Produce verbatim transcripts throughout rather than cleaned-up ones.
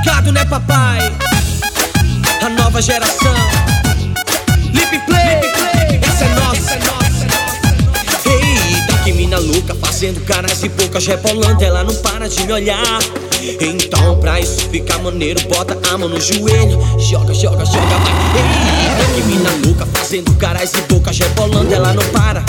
ligado, né, papai? A nova geração. Lip Play, essa é nossa, essa é nossa. Eita, que mina louca, fazendo caras e bocas rebolando, ela não para de me olhar. Então pra isso ficar maneiro, bota a mão no joelho, joga, joga, joga, vai. Eita, que mina louca, fazendo caras e bocas rebolando, ela não para.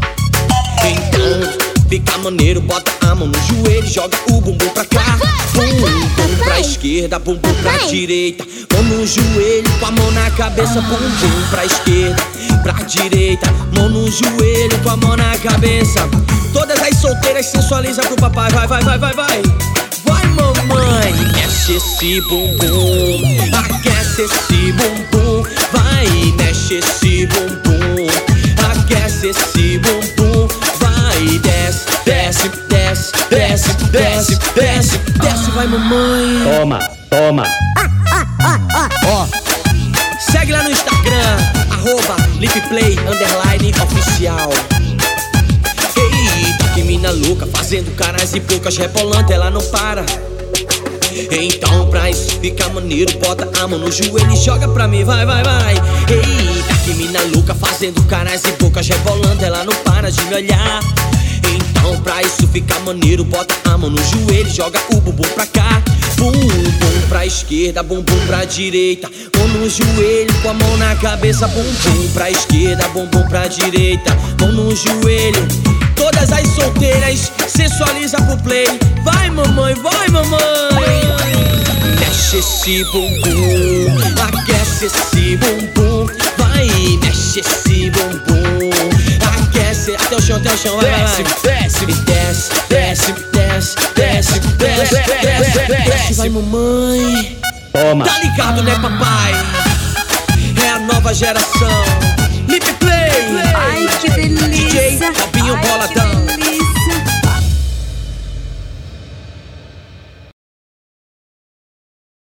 Então fica maneiro, bota a mão no joelho, joga o bumbum pra cá. Bumbum pra esquerda, bumbum pra direita, mão no joelho, com a mão na cabeça. Bumbum pra esquerda, pra direita, mão no joelho, com a mão na cabeça. Todas as solteiras sensualiza pro papai, vai, vai, vai, vai, vai. Vai, mamãe, mexe esse bumbum, aquece esse bumbum. Vai, mexe esse bumbum, aquece esse bumbum. Vai, desce, desce, desce, desce, desce, desce, desce, vai, mamãe. Toma, toma. Ó, segue lá no Instagram, arroba lipplay underline oficial. Eita, que mina louca, fazendo caras e bocas rebolando, ela não para. Então pra isso ficar maneiro, bota a mão no joelho e joga pra mim, vai, vai, vai. Eita, que mina louca, fazendo caras e bocas rebolando, ela não para de me olhar. Então pra isso ficar maneiro, bota a mão no joelho e joga o bumbum pra cá. Bumbum pra esquerda, bumbum pra direita, mão no joelho, com a mão na cabeça. Bumbum pra esquerda, bumbum pra direita, mão no joelho. Todas as solteiras sensualiza pro play. Vai, mamãe, vai, mamãe. Mexe esse bumbum, aquece esse bumbum. Vai, mexe esse bumbum, aquece até o chão, até o chão, vai, vai, vai. Desce, desce, desce, desce, desce, desce, desce, desce, vai, mamãe. Toma. Tá ligado, né, papai? É a nova geração. Lip Play.